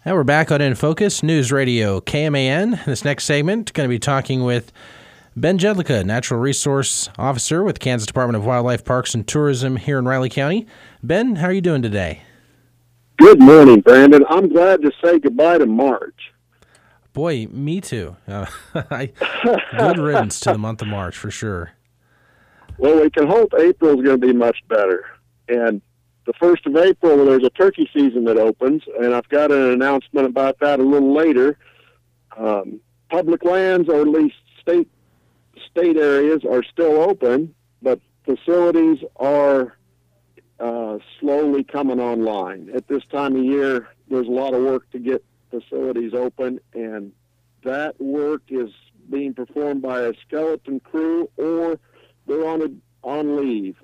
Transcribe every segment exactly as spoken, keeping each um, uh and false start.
And we're back on In Focus, News Radio K M A N. This next segment, going to be talking with Ben Jedlicka, Natural Resource Officer with Kansas Department of Wildlife, Parks, and Tourism here in Riley County. Ben, how are you doing today? Good morning, Brandon. I'm glad to say goodbye to March. Boy, me too. Uh, I, good riddance to the month of March, for sure. Well, we can hope April's going to be much better. And the first of April, there's a turkey season that opens, and I've got an announcement about that a little later. Um, public lands, or at least state state areas, are still open, but facilities are uh, slowly coming online. At this time of year, there's a lot of work to get facilities open, and that work is being performed by a skeleton crew, or they're on a, on leave.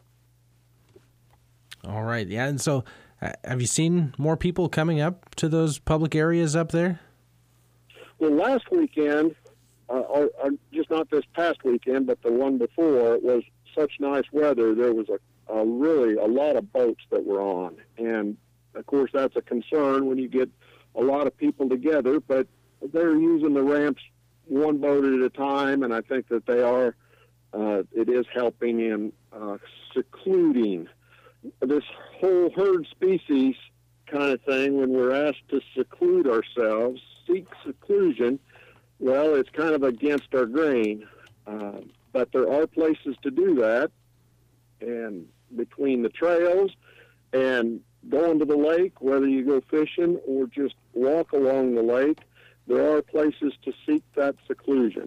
All right. Yeah. And so uh, have you seen more people coming up to those public areas up there? Well, last weekend, uh, or, or just not this past weekend, but the one before, it was such nice weather. There was a, a really a lot of boats that were on. And, of course, that's a concern when you get a lot of people together. But they're using the ramps one boat at a time, and I think that they are, uh, it is helping in uh, secluding this whole herd species kind of thing. When we're asked to seclude ourselves, seek seclusion, well, it's kind of against our grain. Uh, but there are places to do that. And between the trails and going to the lake, whether you go fishing or just walk along the lake, there are places to seek that seclusion.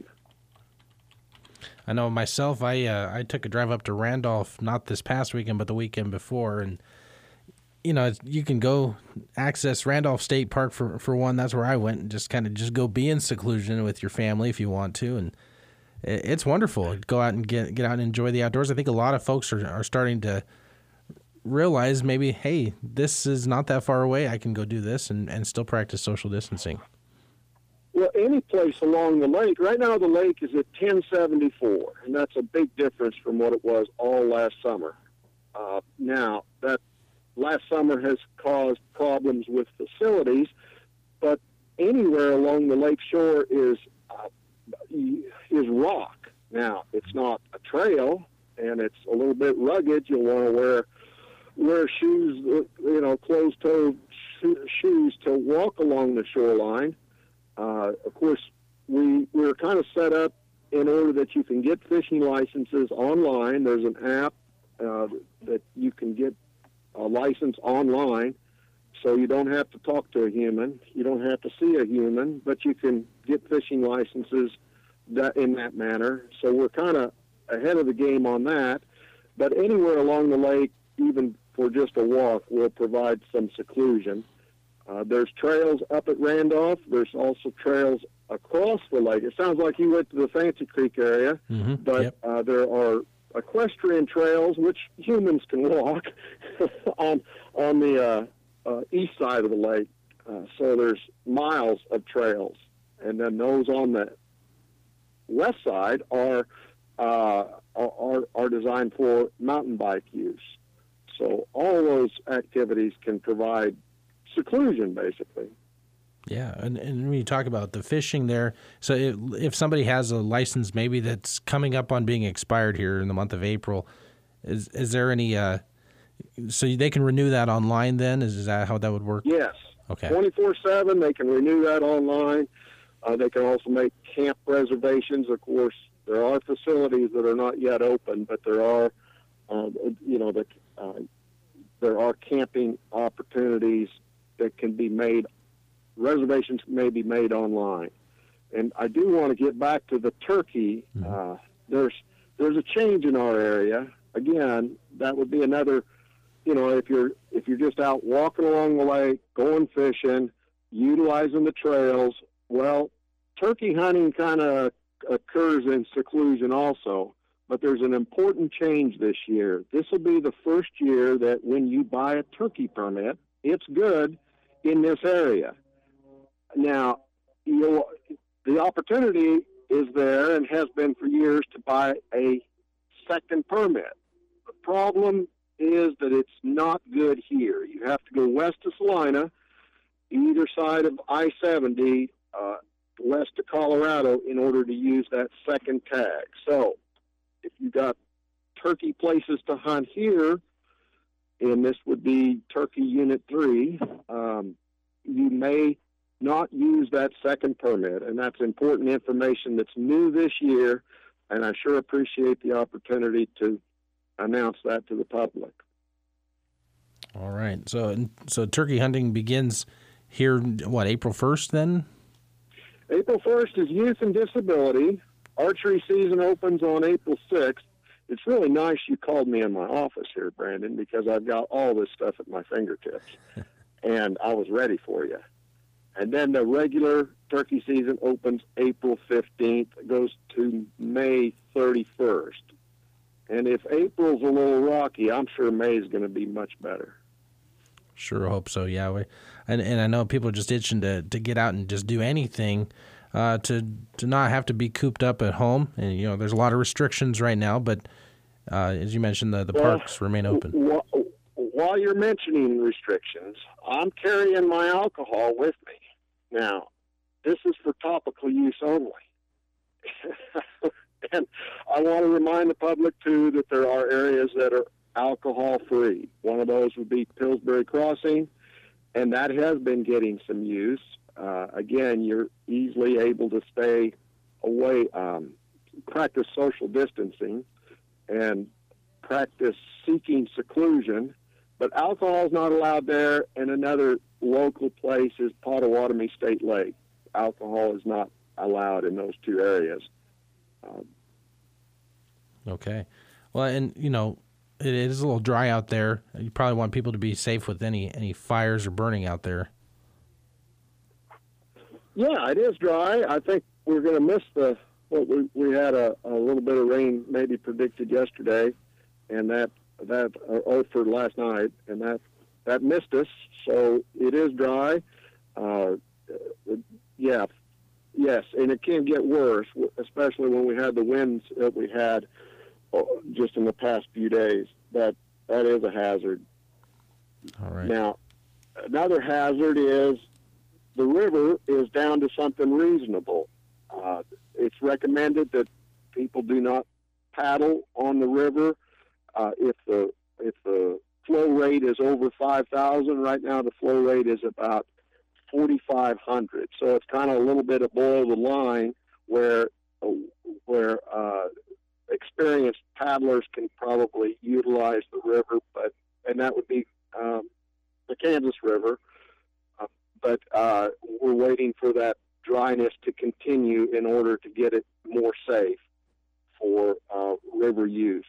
I know myself, I uh, I took a drive up to Randolph, not this past weekend, but the weekend before. And, you know, you can go access Randolph State Park for, for one. That's where I went, and just kind of just go be in seclusion with your family if you want to. And it's wonderful. Go out and get get out and enjoy the outdoors. I think a lot of folks are, are starting to realize maybe, hey, this is not that far away. I can go do this and, and still practice social distancing. Well, any place along the lake. Right now the lake is at ten seventy-four, and that's a big difference from what it was all last summer. Uh, now, that last summer has caused problems with facilities, but anywhere along the lake shore is uh, is rock. Now, it's not a trail, and it's a little bit rugged. You'll want to wear wear shoes, you know, closed-toed shoes to walk along the shoreline. Uh, of course, we, we're kind of set up in order that you can get fishing licenses online. There's an app uh, that you can get a license online, so you don't have to talk to a human. You don't have to see a human, but you can get fishing licenses that, in that manner. So we're kind of ahead of the game on that. But anywhere along the lake, even for just a walk, will provide some seclusion. Uh, there's trails up at Randolph. There's also trails across the lake. It sounds like you went to the Fancy Creek area, mm-hmm. but Yep. uh, there are equestrian trails, which humans can walk, on on the uh, uh, east side of the lake. Uh, so there's miles of trails. And then those on the west side are, uh, are, are designed for mountain bike use. So all those activities can provide seclusion, basically. Yeah, and, and when you talk about the fishing there, so if, if somebody has a license maybe that's coming up on being expired here in the month of April, is is there any, uh, so they can renew that online then? Is, is that how that would work? Yes. Okay. twenty-four seven, they can renew that online. Uh, they can also make camp reservations. Of course, there are facilities that are not yet open, but there are, uh, you know, the, uh, there are camping opportunities that can be made, reservations may be made online. And I do want to get back to the turkey. Mm-hmm. Uh, there's there's a change in our area. Again, that would be another, you know, if you're if you're just out walking along the lake, going fishing, utilizing the trails, well, turkey hunting kind of occurs in seclusion also. But there's an important change this year. This will be the first year that when you buy a turkey permit, it's good in this area. Now, you'll, the opportunity is there and has been for years to buy a second permit. The problem is that it's not good here. You have to go west to Salina either side of I seventy, uh, west of Colorado, in order to use that second tag. So if you got turkey places to hunt here, and this would be turkey unit three, um, you may not use that second permit, and that's important information that's new this year, and I sure appreciate the opportunity to announce that to the public. All right. So so turkey hunting begins here, what, April first then? April first is youth and disability. Archery season opens on April sixth. It's really nice you called me in my office here, Brandon, because I've got all this stuff at my fingertips, and I was ready for you. And then the regular turkey season opens April fifteenth, goes to May thirty-first. And if April's a little rocky, I'm sure May's going to be much better. Sure hope so, yeah. We, and and I know people are just itching to, to get out and just do anything, uh, to to not have to be cooped up at home. And, you know, there's a lot of restrictions right now, but uh, as you mentioned, the, the well, parks remain open. Wh- while you're mentioning restrictions, I'm carrying my alcohol with me. Now, this is for topical use only. And I want to remind the public, too, that there are areas that are alcohol-free. One of those would be Pillsbury Crossing, and that has been getting some use. Uh, again, you're easily able to stay away, um, practice social distancing, and practice seeking seclusion, but alcohol is not allowed there. And another local place is Pottawatomie State Lake. Alcohol is not allowed in those two areas. Um, okay. Well, and, you know, it is a little dry out there. You probably want people to be safe with any, any fires or burning out there. Yeah, it is dry. I think we're going to miss the, well, we, we had a, a little bit of rain maybe predicted yesterday, and that, that, uh, oh, for last night, and that, that missed us. So it is dry. Uh, yeah, yes, and it can get worse, especially when we had the winds that we had just in the past few days. That that is a hazard. All right. Now, another hazard is the river is down to something reasonable. Uh, it's recommended that people do not paddle on the river uh, if the if the flow rate is over five thousand. Right now, the flow rate is about forty-five hundred. So it's kind of a little bit of below the line where where uh, experienced paddlers can probably utilize the river, but and that would be um, the Kansas River. Uh, but uh, we're waiting for that dryness to continue in order to get it more safe for uh, river use.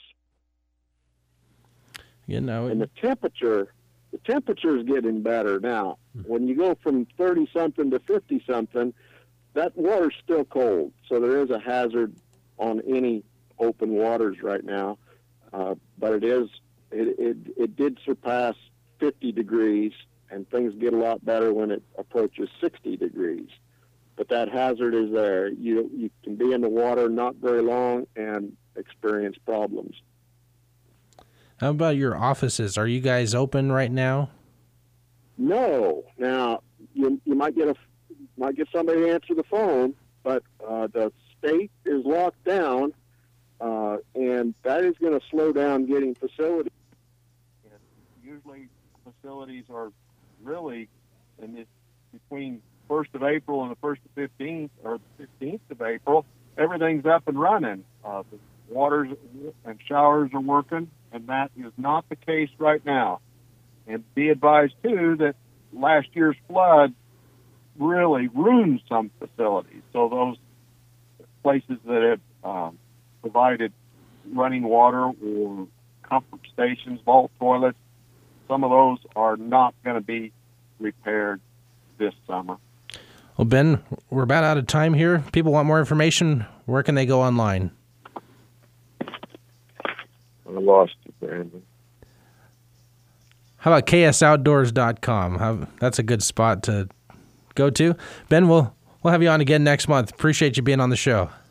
You know, and the temperature, the temperature is getting better now. Mm-hmm. When you go from thirty something to fifty something, that water's still cold. So there is a hazard on any open waters right now. Uh, but it is, it, it, it did surpass fifty degrees, and things get a lot better when it approaches sixty degrees. But that hazard is there. You, you can be in the water not very long and experience problems. How about your offices? Are you guys open right now? No. Now, you, you might get a might get somebody to answer the phone, but uh, the state is locked down, uh, and that is going to slow down getting facilities. And usually, facilities are really in this, between first of April and the first of fifteenth, or the fifteenth of April. Everything's up and running. Uh, the waters and showers are working, and that is not the case right now. And be advised, too, that last year's flood really ruined some facilities. So those places that have um, provided running water or comfort stations, vault toilets, some of those are not going to be repaired this summer. Well, Ben, we're about out of time here. People want more information. Where can they go online? I lost you, Brandon. How about K S outdoors dot com? How, that's a good spot to go to. Ben, we'll, we'll have you on again next month. Appreciate you being on the show.